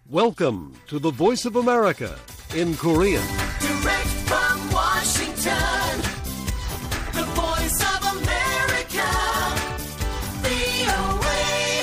Welcome to the Voice of America in Korean. Direct from Washington, the Voice of America, VOA.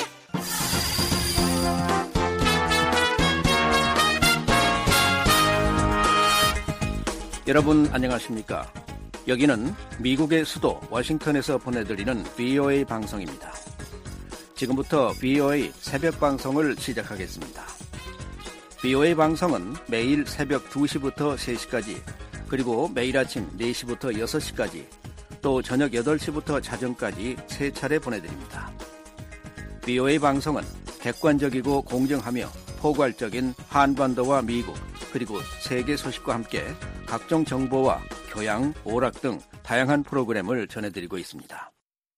여러분 안녕하십니까? 여기는 미국의 수도 워싱턴에서 보내드리는 VOA 방송입니다. 지금부터 VOA 새벽 방송을 시작하겠습니다. VOA 방송은 매일 새벽 2시부터 3시까지, 그리고 매일 아침 4시부터 6시까지, 또 저녁 8시부터 자정까지 3차례 보내드립니다. VOA 방송은 객관적이고 공정하며 포괄적인 한반도와 미국, 그리고 세계 소식과 함께 각종 정보와 교양, 오락 등 다양한 프로그램을 전해드리고 있습니다.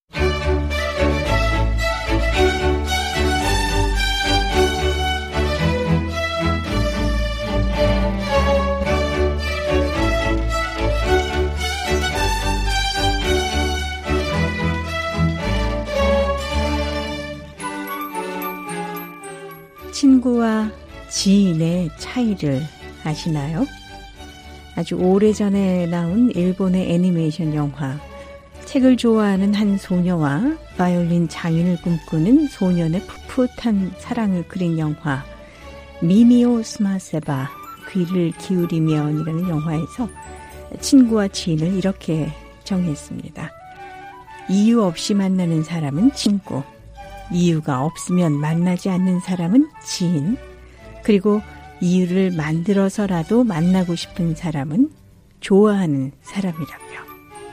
친구와 지인의 차이를 아시나요? 아주 오래전에 나온 일본의 애니메이션 영화, 책을 좋아하는 한 소녀와 바이올린 장인을 꿈꾸는 소년의 풋풋한 사랑을 그린 영화 미미오 스마세바, 귀를 기울이면이라는 영화에서 친구와 지인을 이렇게 정의했습니다. 이유 없이 만나는 사람은 친구, 이유가 없으면 만나지 않는 사람은 지인, 그리고 이유를 만들어서라도 만나고 싶은 사람은 좋아하는 사람이라고요.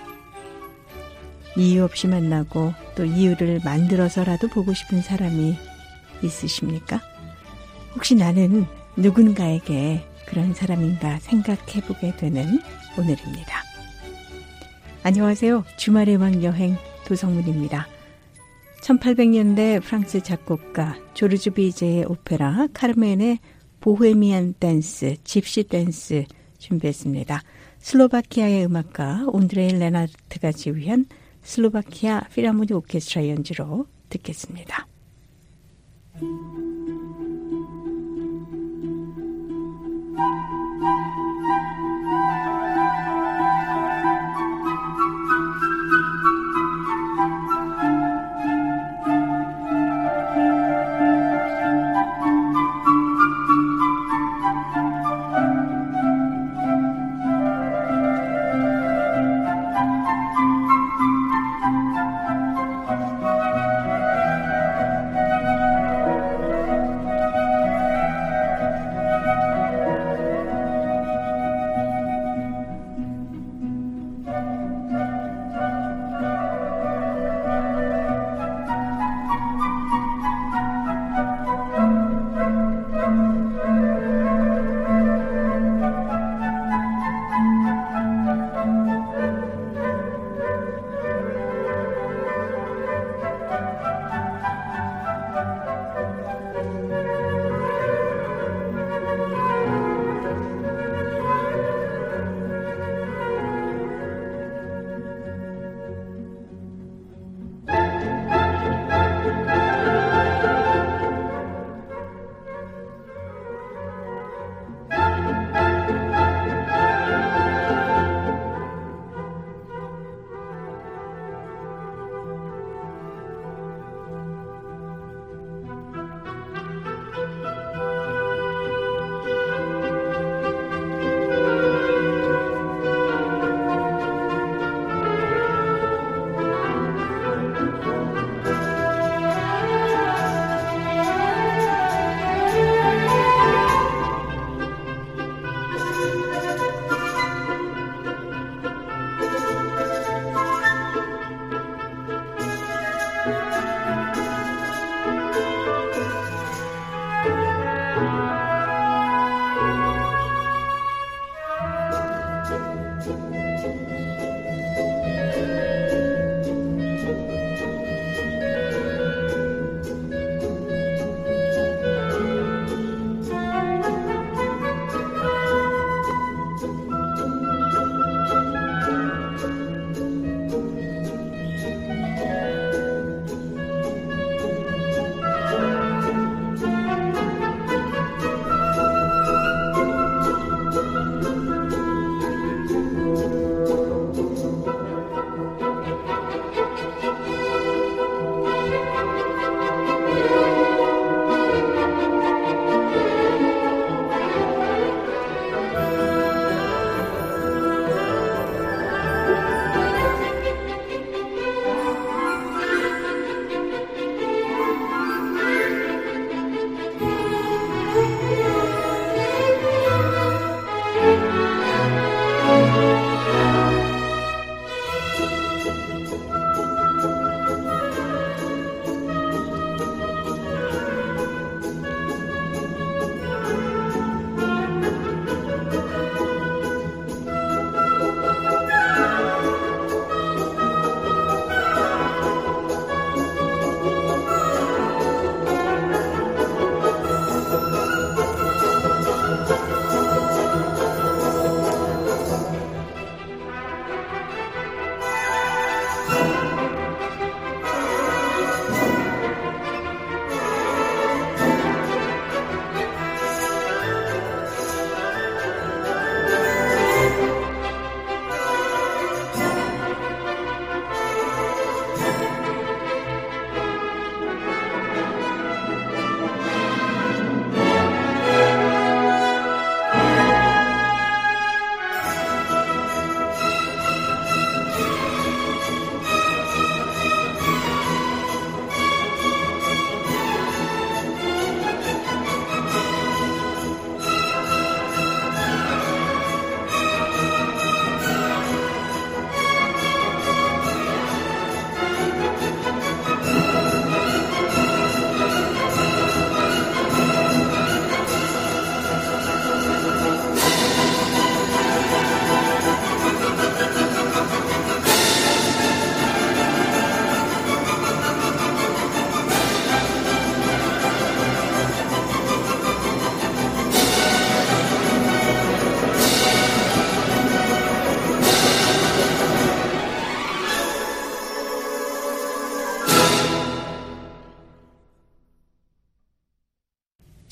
이유 없이 만나고 또 이유를 만들어서라도 보고 싶은 사람이 있으십니까? 혹시 나는 누군가에게 그런 사람인가 생각해보게 되는 오늘입니다. 안녕하세요. 주말의 음악여행 도성문입니다. 1800년대 프랑스 작곡가 조르주 비제의 오페라 카르멘의 보헤미안 댄스, 집시 댄스 준비했습니다. 슬로바키아의 음악가 온드레이 레나르트가 지휘한 슬로바키아 필하모니 오케스트라 연주로 듣겠습니다.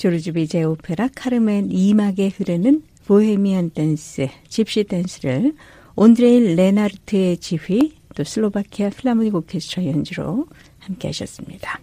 조르주 비제 오페라 카르멘 2막에 흐르는 보헤미안 댄스, 집시 댄스를 온드레이 레나르트의 지휘, 또 슬로바키아 필하모닉 오케스트라 연주로 함께 하셨습니다.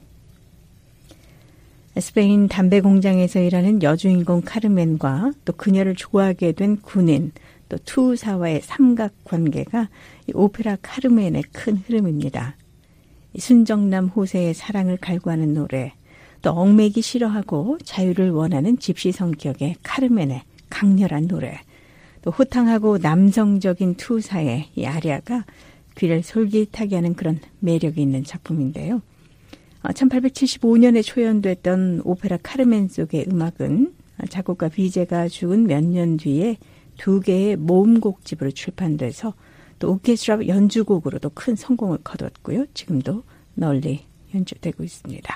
스페인 담배 공장에서 일하는 여주인공 카르멘과 또 그녀를 좋아하게 된 군인, 또 투사와의 삼각관계가 이 오페라 카르멘의 큰 흐름입니다. 순정남 호세의 사랑을 갈구하는 노래, 또 얽매기 싫어하고 자유를 원하는 집시 성격의 카르멘의 강렬한 노래, 또 호탕하고 남성적인 투사의 이 아리아가 귀를 솔깃하게 하는 그런 매력이 있는 작품인데요. 1875년에 초연됐던 오페라 카르멘 속의 음악은 작곡가 비제가 죽은 몇 년 뒤에 2개의 모음곡집으로 출판돼서 또 오케스트라 연주곡으로도 큰 성공을 거뒀고요. 지금도 널리 연주되고 있습니다.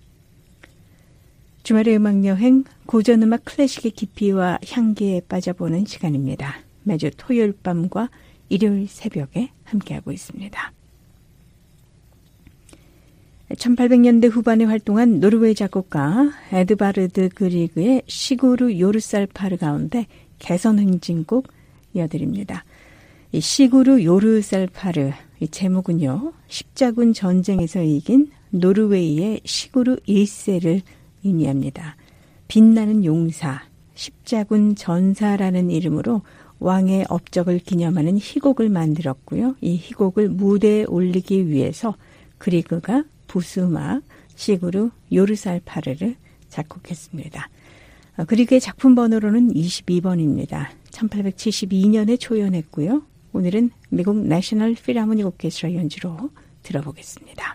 주말의 음악여행, 고전음악 클래식의 깊이와 향기에 빠져보는 시간입니다. 매주 토요일 밤과 일요일 새벽에 함께하고 있습니다. 1800년대 후반에 활동한 노르웨이 작곡가 에드바르드 그리그의 시구르 요르살파르 가운데 개선 행진곡 이어드립니다. 이 시구르 요르살파르, 이 제목은요, 십자군 전쟁에서 이긴 노르웨이의 시구르 1세를 의미합니다. 빛나는 용사, 십자군 전사라는 이름으로 왕의 업적을 기념하는 희곡을 만들었고요. 이 희곡을 무대에 올리기 위해서 그리그가 부수막 시구르 요르살파르를 작곡했습니다. 그리그의 작품 번호로는 22번입니다. 1872년에 초연했고요. 오늘은 미국 내셔널 필하모닉 오케스트라 연주로 들어보겠습니다.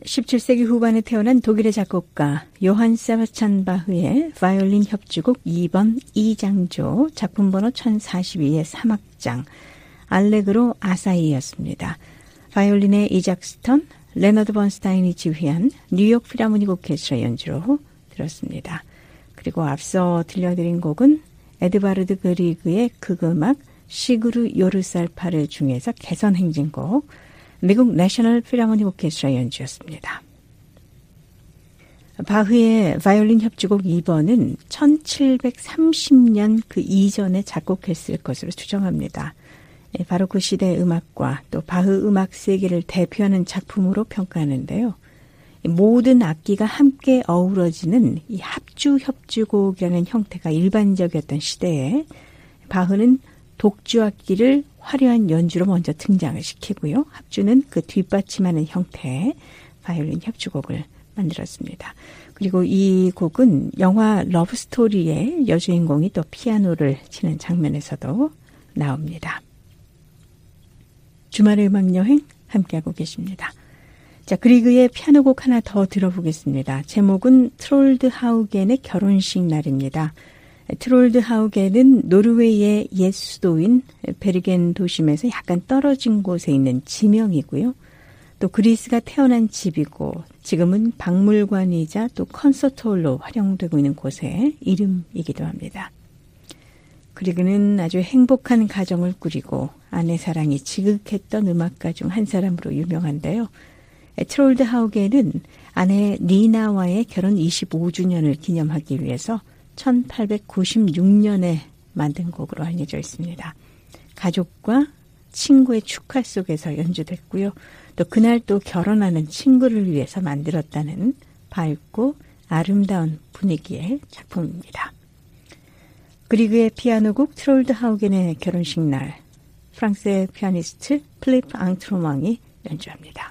17세기 후반에 태어난 독일의 작곡가 요한 세바스찬 바흐의 바이올린 협주곡 2번 2장조 작품 번호 1042의 3악장 알레그로 아사이였습니다. 바이올린의 이작 스턴, 레너드 번스타인이 지휘한 뉴욕 필하모닉 오케스트라 연주로 들었습니다. 그리고 앞서 들려드린 곡은 에드바르드 그리그의 극음악 시그루 요르살파르 중에서 개선 행진곡 미국 내셔널 필하모닉 오케스트라 연주였습니다. 바흐의 바이올린 협주곡 2번은 1730년 그 이전에 작곡했을 것으로 추정합니다. 바로 그 시대의 음악과 또 바흐 음악 세계를 대표하는 작품으로 평가하는데요. 모든 악기가 함께 어우러지는 이 합주 협주곡이라는 형태가 일반적이었던 시대에 바흐는 독주악기를 화려한 연주로 먼저 등장을 시키고요. 합주는 그 뒷받침하는 형태의 바이올린 협주곡을 만들었습니다. 그리고 이 곡은 영화 러브스토리의 여주인공이 또 피아노를 치는 장면에서도 나옵니다. 주말의 음악여행 함께하고 계십니다. 자, 그리그의 피아노곡 하나 더 들어보겠습니다. 제목은 트롤드 하우겐의 결혼식 날입니다. 트롤드 하우겐은 노르웨이의 옛 수도인 베르겐 도심에서 약간 떨어진 곳에 있는 지명이고요. 또 그리스가 태어난 집이고 지금은 박물관이자 또 콘서트홀로 활용되고 있는 곳의 이름이기도 합니다. 그리그는 아주 행복한 가정을 꾸리고 아내 사랑이 지극했던 음악가 중 한 사람으로 유명한데요. 트롤드 하우겐은 아내 니나와의 결혼 25주년을 기념하기 위해서 1896년에 만든 곡으로 알려져 있습니다. 가족과 친구의 축하 속에서 연주됐고요. 또 그날 또 결혼하는 친구를 위해서 만들었다는 밝고 아름다운 분위기의 작품입니다. 그리그의 피아노곡 트롤드 하우겐의 결혼식 날, 프랑스의 피아니스트 필립 앙트로망이 연주합니다.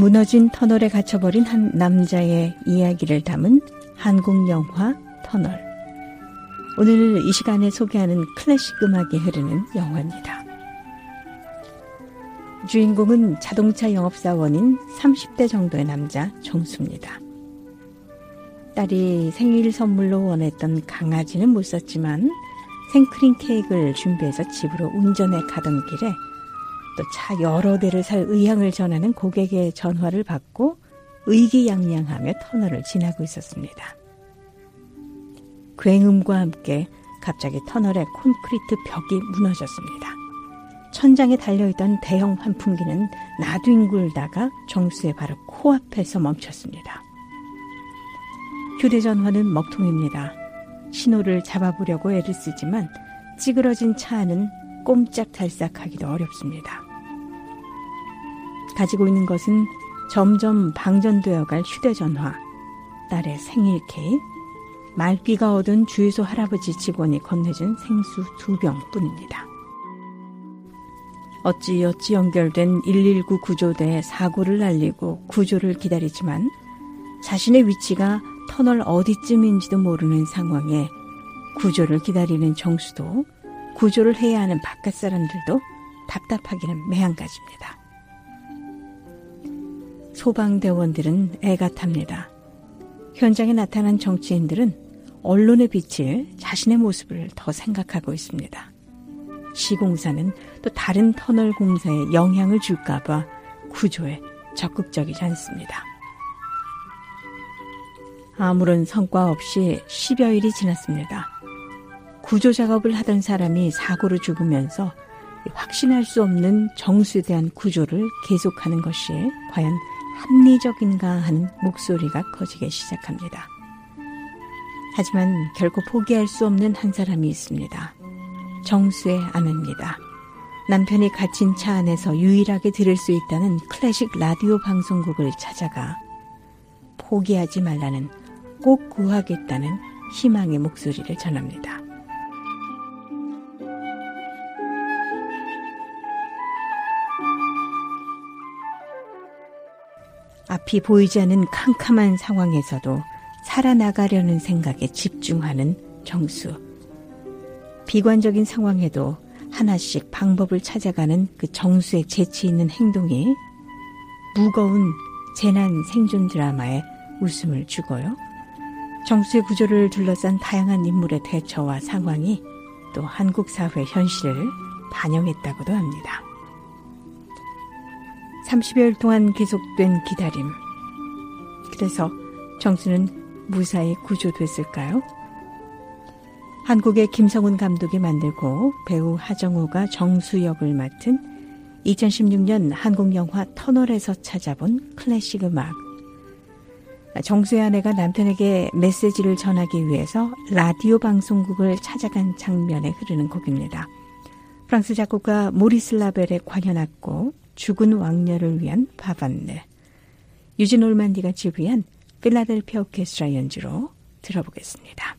무너진 터널에 갇혀버린 한 남자의 이야기를 담은 한국 영화 터널. 오늘 이 시간에 소개하는 클래식 음악이 흐르는 영화입니다. 주인공은 자동차 영업사원인 30대 정도의 남자 정수입니다. 딸이 생일 선물로 원했던 강아지는 못 썼지만 생크림 케이크를 준비해서 집으로 운전해 가던 길에 또 차 여러 대를 살 의향을 전하는 고객의 전화를 받고 의기양양하며 터널을 지나고 있었습니다. 굉음과 함께 갑자기 터널의 콘크리트 벽이 무너졌습니다. 천장에 달려있던 대형 환풍기는 나뒹굴다가 정수의 바로 코앞에서 멈췄습니다. 휴대전화는 먹통입니다. 신호를 잡아보려고 애를 쓰지만 찌그러진 차 안은 꼼짝달싹하기도 어렵습니다. 가지고 있는 것은 점점 방전되어갈 휴대전화, 딸의 생일 케이크, 말귀가 얻은 주유소 할아버지 직원이 건네준 생수 2병뿐입니다. 어찌어찌 연결된 119 구조대에 사고를 알리고 구조를 기다리지만 자신의 위치가 터널 어디쯤인지도 모르는 상황에 구조를 기다리는 정수도 구조를 해야 하는 바깥 사람들도 답답하기는 매한가지입니다. 소방대원들은 애가 탑니다. 현장에 나타난 정치인들은 언론에 비칠 자신의 모습을 더 생각하고 있습니다. 시공사는 또 다른 터널 공사에 영향을 줄까봐 구조에 적극적이지 않습니다. 아무런 성과 없이 10여일이 지났습니다. 구조 작업을 하던 사람이 사고로 죽으면서 확신할 수 없는 정수에 대한 구조를 계속하는 것이 과연 합리적인가 하는 목소리가 커지기 시작합니다. 하지만 결코 포기할 수 없는 한 사람이 있습니다. 정수의 아내입니다. 남편이 갇힌 차 안에서 유일하게 들을 수 있다는 클래식 라디오 방송국을 찾아가 포기하지 말라는, 꼭 구하겠다는 희망의 목소리를 전합니다. 앞이 보이지 않는 캄캄한 상황에서도 살아나가려는 생각에 집중하는 정수. 비관적인 상황에도 하나씩 방법을 찾아가는 그 정수의 재치 있는 행동이 무거운 재난 생존 드라마에 웃음을 주고요. 정수의 구조를 둘러싼 다양한 인물의 대처와 상황이 또 한국 사회 현실을 반영했다고도 합니다. 30여일 동안 계속된 기다림. 그래서 정수는 무사히 구조됐을까요? 한국의 김성훈 감독이 만들고 배우 하정우가 정수 역을 맡은 2016년 한국 영화 터널에서 찾아본 클래식 음악. 정수의 아내가 남편에게 메시지를 전하기 위해서 라디오 방송국을 찾아간 장면에 흐르는 곡입니다. 프랑스 작곡가 모리스 라벨의 관현악곡 죽은 왕녀를 위한 바반네. 유진 올만디가 지휘한 필라델피아 오케스트라 연주로 들어보겠습니다.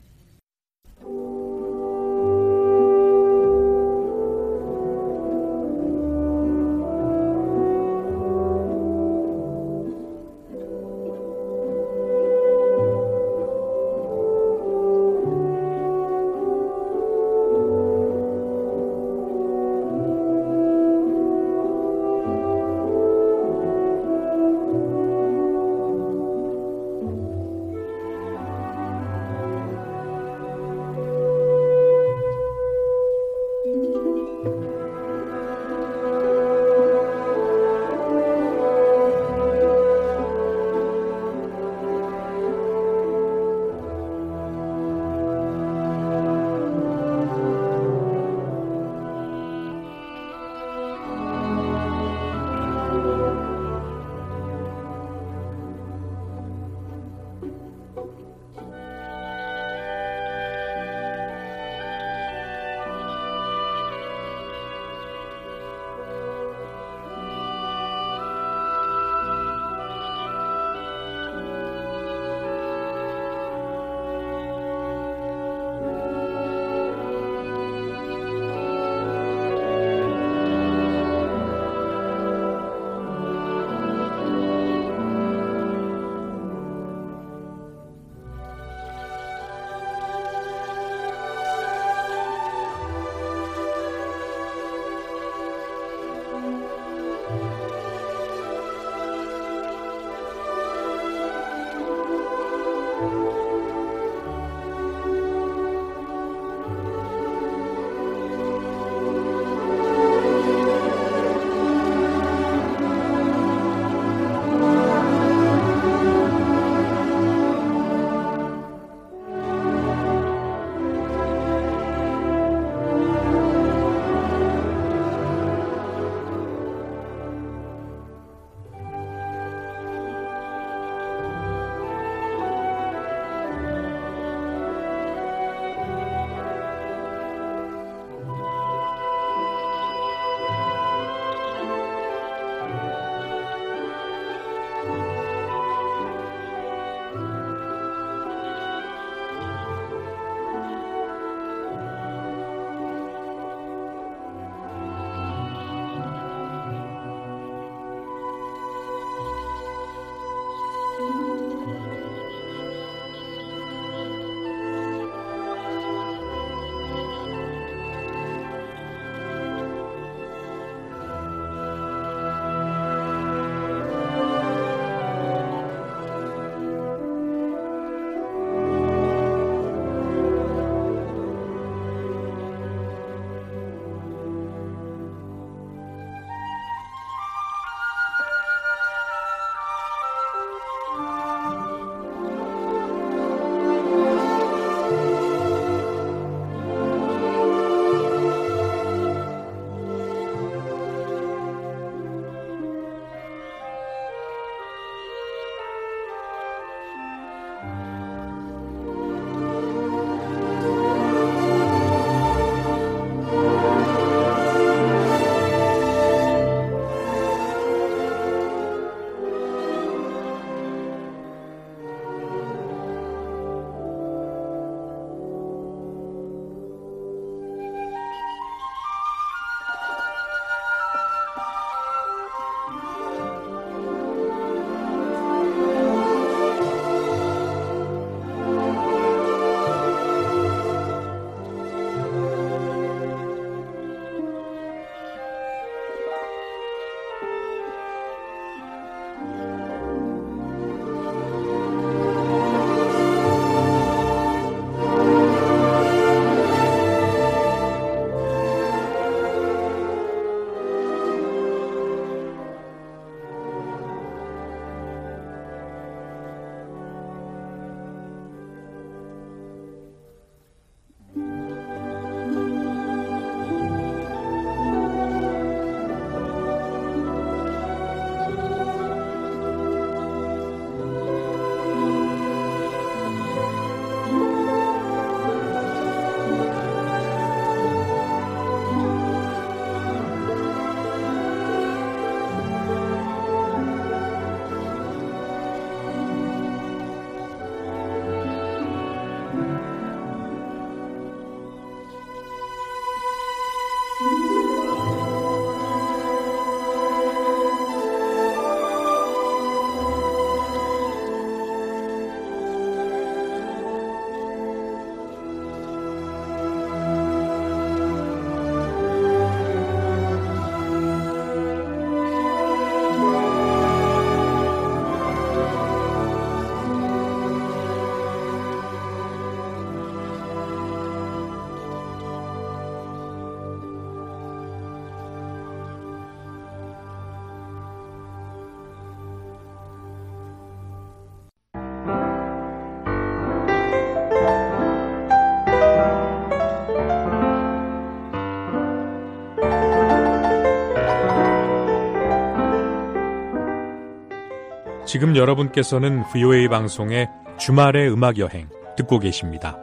지금 여러분께서는 VOA 방송의 주말의 음악여행 듣고 계십니다.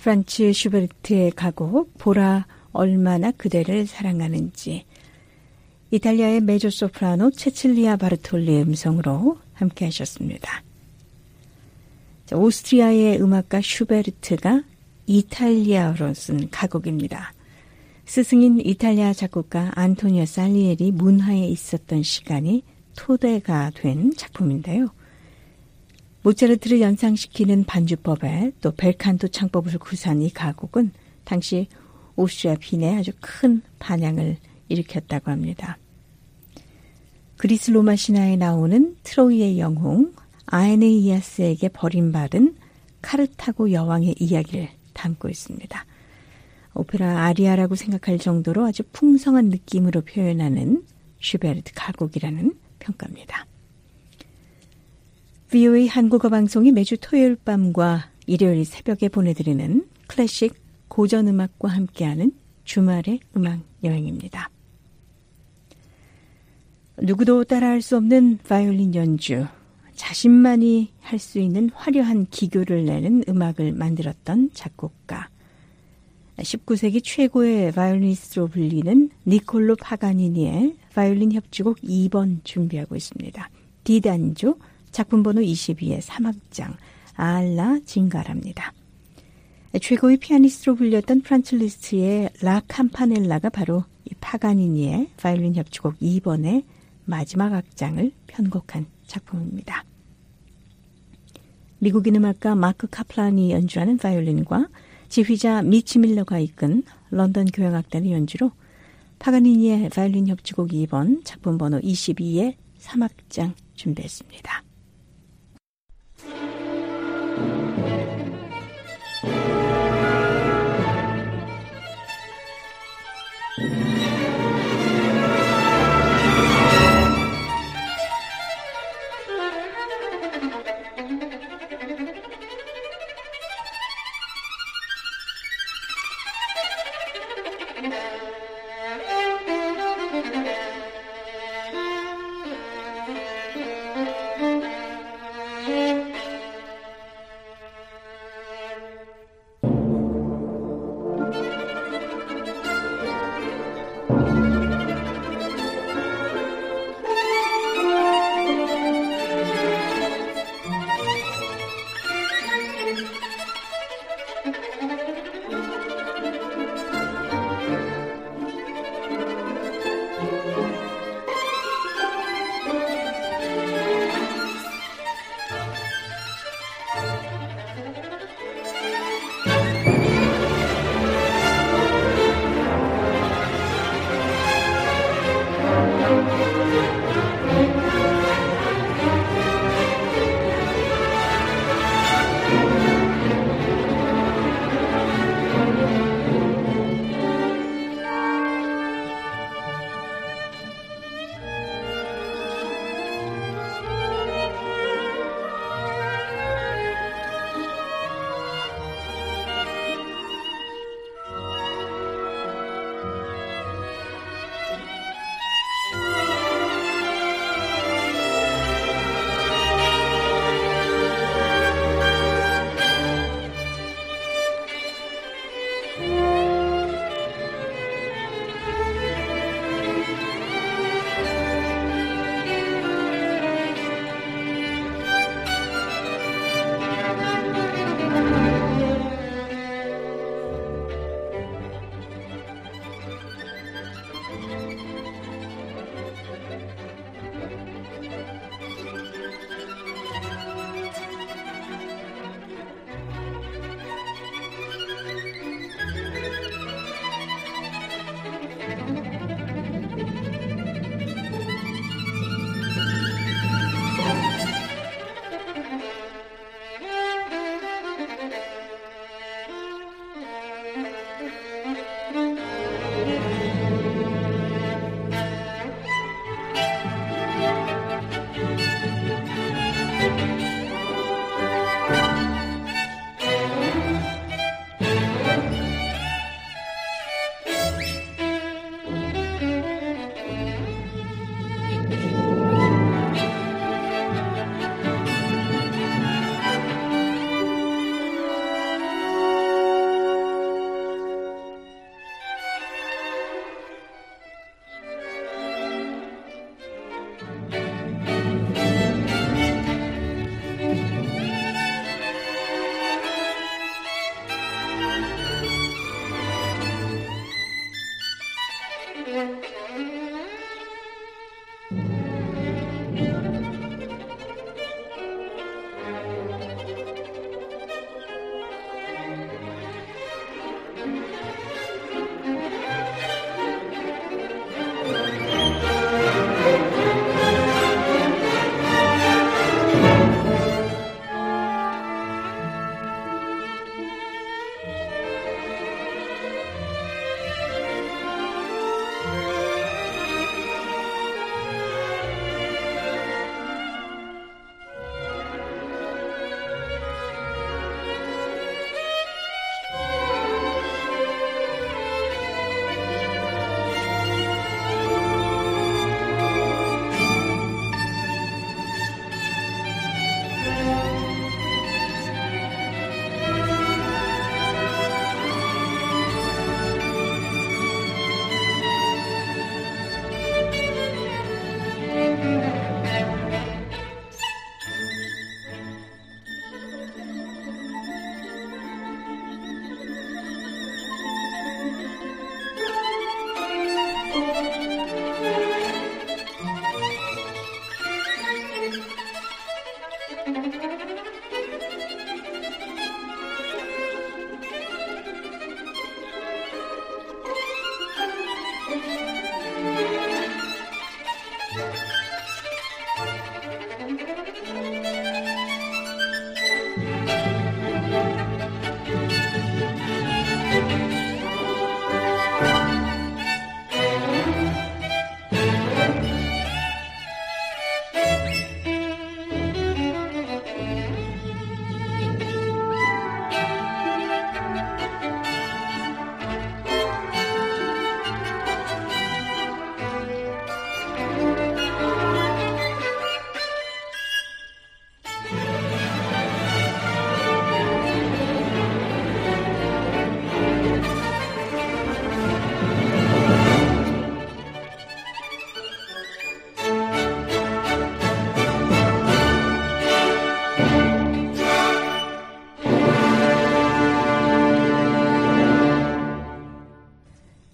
프란츠 슈베르트의 가곡 보라 얼마나 그대를 사랑하는지, 이탈리아의 메조소프라노 체칠리아 바르톨리의 음성으로 함께 하셨습니다. 오스트리아의 음악가 슈베르트가 이탈리아어로 쓴 가곡입니다. 스승인 이탈리아 작곡가 안토니오 살리에리 문화에 있었던 시간이 토대가 된 작품인데요. 모차르트를 연상시키는 반주법에 또 벨칸토 창법을 구사한 이 가곡은 당시 오스트리아 빈에 아주 큰 반향을 일으켰다고 합니다. 그리스 로마 신화에 나오는 트로이의 영웅 아에네이아스에게 버림받은 카르타고 여왕의 이야기를 담고 있습니다. 오페라 아리아라고 생각할 정도로 아주 풍성한 느낌으로 표현하는 슈베르트 가곡이라는 평가입니다. VOA 한국어 방송이 매주 토요일 밤과 일요일 새벽에 보내드리는 클래식 고전음악과 함께하는 주말의 음악 여행입니다. 누구도 따라할 수 없는 바이올린 연주, 자신만이 할 수 있는 화려한 기교를 내는 음악을 만들었던 작곡가, 19세기 최고의 바이올리니스트로 불리는 니콜로 파가니니의 바이올린 협주곡 2번 준비하고 있습니다. 디단조 작품번호 22의 3악장 알라 징가라입니다. 최고의 피아니스트로 불렸던 프란츠 리스트의 라 캠파넬라가 바로 이 파가니니의 바이올린 협주곡 2번의 마지막 악장을 편곡한 작품입니다. 미국인 음악가 마크 카플란이 연주하는 바이올린과 지휘자 미치 밀러가 이끈 런던 교향악단의 연주로 파가니니의 바이올린 협주곡 2번 작품번호 22의 3악장 준비했습니다.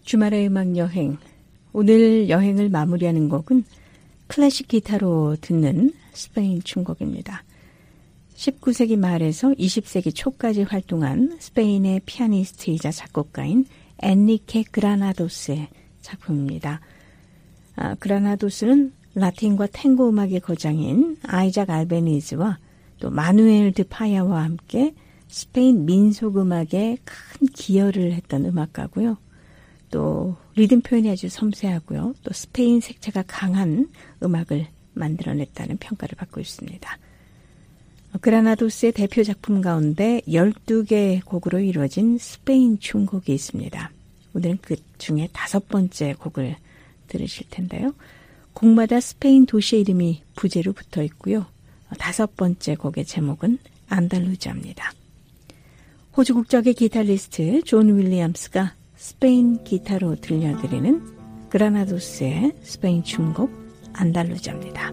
주말의 음악 여행. 오늘 여행을 마무리하는 곡은 클래식 기타로 듣는 스페인 춤곡입니다. 19세기 말에서 20세기 초까지 활동한 스페인의 피아니스트이자 작곡가인 엔리케 그라나도스의 작품입니다. 그라나도스는 라틴과 탱고 음악의 거장인 아이작 알베니즈와 또 마누엘 드 파야와 함께 스페인 민속 음악에 큰 기여를 했던 음악가고요. 또 리듬 표현이 아주 섬세하고요. 또 스페인 색채가 강한 음악을 만들어냈다는 평가를 받고 있습니다. 그라나도스의 대표 작품 가운데 12개의 곡으로 이루어진 스페인 춤곡이 있습니다. 오늘은 그 중에 5번째 곡을 들으실 텐데요. 곡마다 스페인 도시의 이름이 부제로 붙어 있고요. 5번째 곡의 제목은 안달루자입니다. 호주 국적의 기타리스트 존 윌리엄스가 스페인 기타로 들려드리는 그라나도스의 스페인 춤곡 안달루자입니다.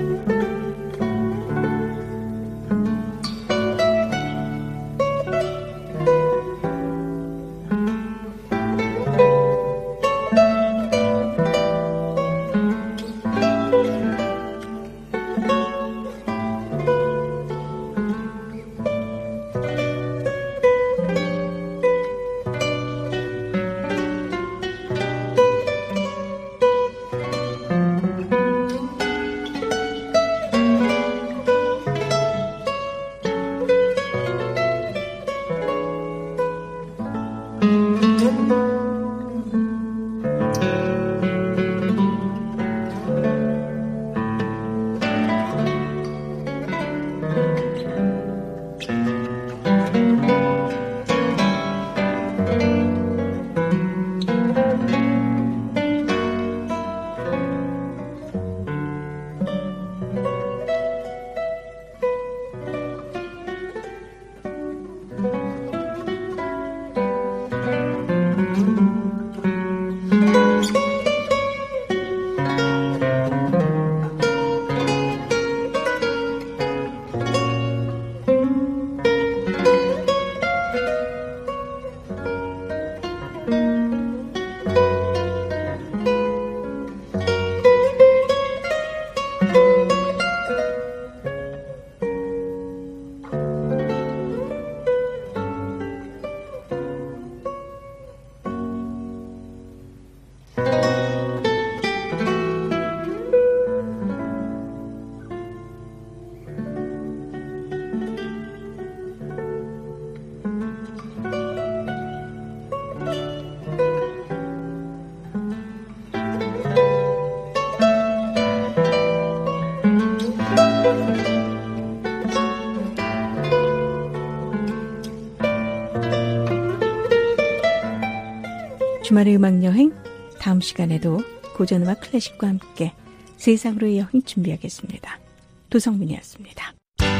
주말의 음악여행, 다음 시간에도 고전음악 클래식과 함께 세상으로의 여행 준비하겠습니다. 도성민이었습니다.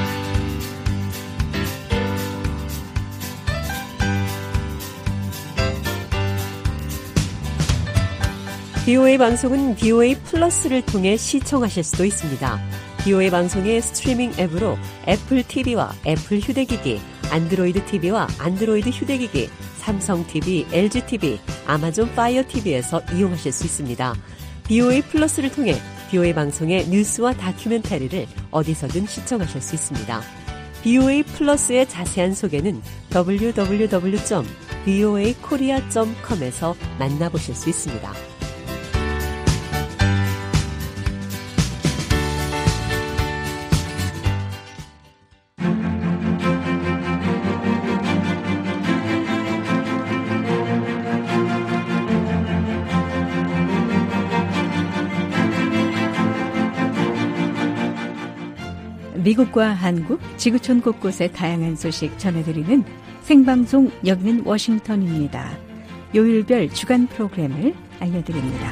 BOA 방송은 BOA 플러스를 통해 시청하실 수도 있습니다. BOA 방송의 스트리밍 앱으로 애플 TV와 애플 휴대기기, 안드로이드 TV와 안드로이드 휴대기기, 삼성 TV, LG TV, 아마존 파이어 TV에서 이용하실 수 있습니다. BOA 플러스를 통해 BOA 방송의 뉴스와 다큐멘터리를 어디서든 시청하실 수 있습니다. BOA 플러스의 자세한 소개는 www.boakorea.com에서 만나보실 수 있습니다. 미국과 한국, 지구촌 곳곳의 다양한 소식 전해드리는 생방송 여기는 워싱턴입니다. 요일별 주간 프로그램을 알려드립니다.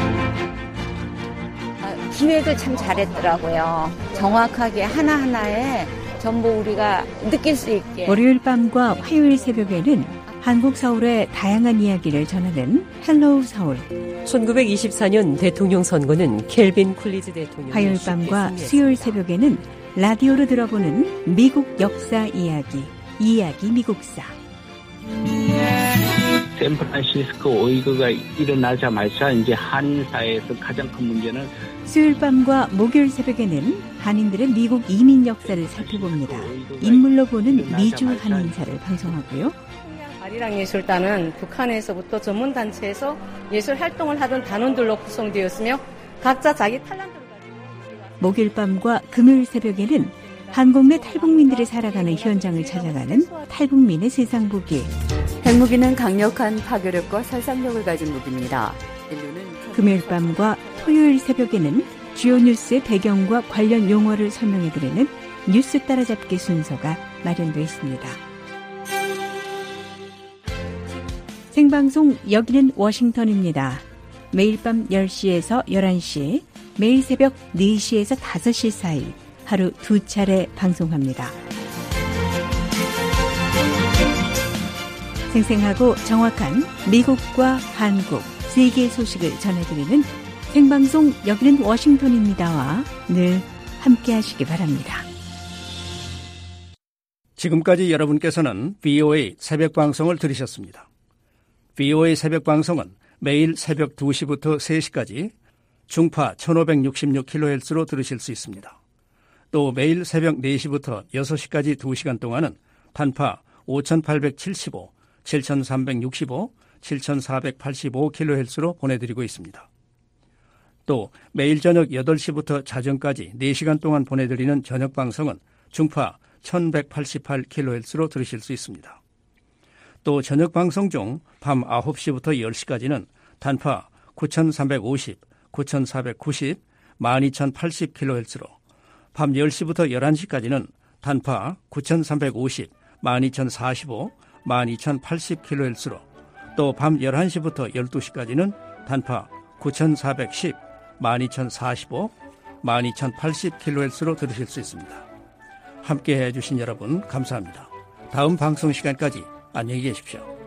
기획을 참 잘했더라고요. 정확하게 하나하나에 전부 우리가 느낄 수 있게. 월요일 밤과 화요일 새벽에는 한국 서울의 다양한 이야기를 전하는 헬로우 서울. 1924년 대통령 선거는 켈빈 쿨리즈 대통령이 화요일 밤과 수요일 새벽에는 라디오로 들어보는 미국 역사 이야기, 이야기 미국사. 샌프란시스코 오이그가 일어나자마자 이제 한인 사회에서 가장 큰 문제는 수요일 밤과 목요일 새벽에는 한인들의 미국 이민 역사를 살펴봅니다. 인물로 보는 미주 한인사를 방송하고요. 아리랑예술단은 북한에서부터 전문단체에서 예술 활동을 하던 단원들로 구성되었으며 각자 자기 탤런트를 가지고 목요일 밤과 금요일 새벽에는 한국 내 탈북민들이 살아가는 현장을 찾아가는 탈북민의 세상 보기. 핵무기는 강력한 파괴력과 살상력을 가진 무기입니다. 금요일 밤과 토요일 새벽에는 주요 뉴스의 배경과 관련 용어를 설명해드리는 뉴스 따라잡기 순서가 마련되어 있습니다. 생방송 여기는 워싱턴입니다. 매일 밤 10시에서 11시, 매일 새벽 4시에서 5시 사이 하루 2차례 방송합니다. 생생하고 정확한 미국과 한국, 세계 소식을 전해드리는 생방송 여기는 워싱턴입니다와 늘 함께 하시기 바랍니다. 지금까지 여러분께서는 VOA 새벽방송을 들으셨습니다. VOA 새벽방송은 매일 새벽 2시부터 3시까지 중파 1566kHz로 들으실 수 있습니다. 또 매일 새벽 4시부터 6시까지 2시간 동안은 단파 5875, 7365, 7485kHz로 보내드리고 있습니다. 또 매일 저녁 8시부터 자정까지 4시간 동안 보내드리는 저녁방송은 중파 1188kHz로 들으실 수 있습니다. 또 저녁방송 중 밤 9시부터 10시까지는 단파 9350, 9490, 12080kHz로 밤 10시부터 11시까지는 단파 9350, 12045, 12080kHz로 또 밤 11시부터 12시까지는 단파 9410, 12045, 12080kHz로 들으실 수 있습니다. 함께해 주신 여러분 감사합니다. 다음 방송 시간까지 안녕히 계십시오.